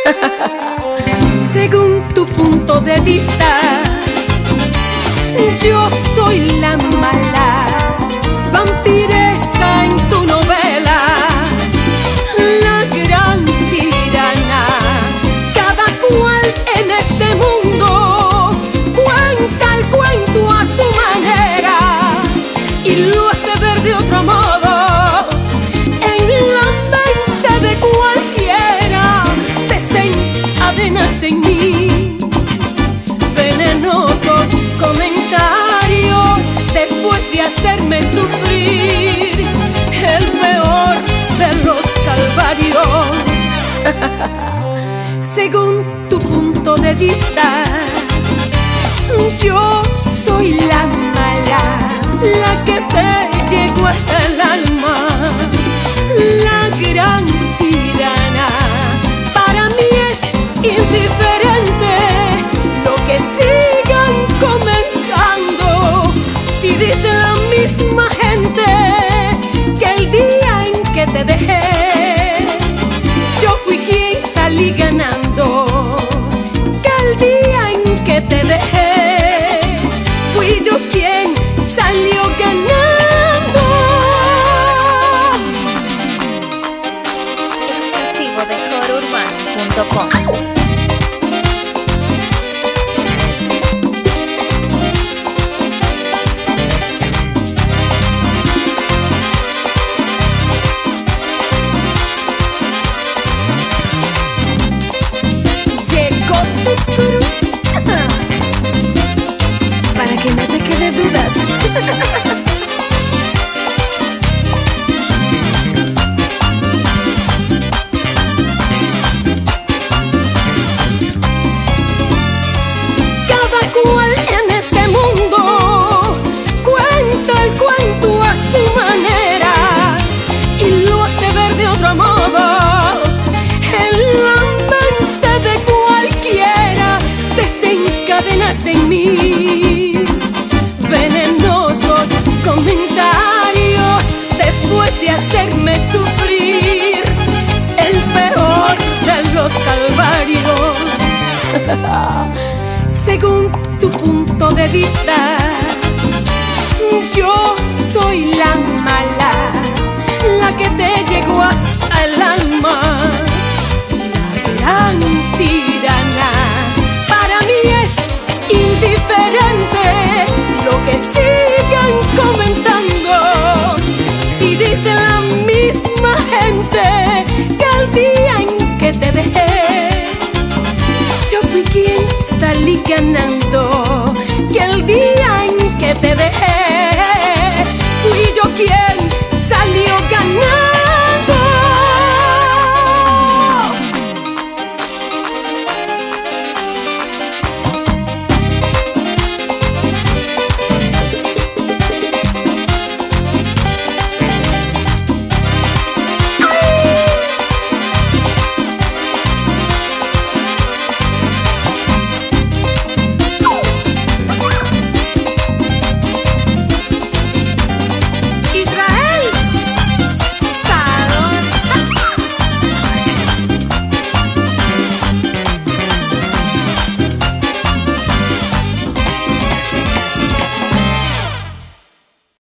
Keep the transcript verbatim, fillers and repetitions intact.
Según tu punto de vista, yo soy la mala vampiresa en tu novela, la gran tirana. Cada cual en este mundo cuenta el cuento a su manera y lo hace ver de otro modo. En la mente de cualquiera desencadenas en mí venenosos comentarios después de hacerme sufrir el peor de los calvarios. Según tu punto de vista, yo soy la mala, la que te llegó hasta el alma, la gran tirana. Para mí es indiferente lo que sigan comentando, si dice la misma gente que el día en que te dejé yo fui quien salí ganando, que el día en que te dejé fui yo quien salió ganando. Exclusivo de coro urbano punto com. Para que no te quede dudas. Cada cual en este mundo cuenta el cuento a su manera y lo hace ver de otro modo. En la mente de cualquiera desencadenas en mí venenosos comentarios después de hacerme sufrir el peor de los calvarios. Según tu punto de vista, yo soy la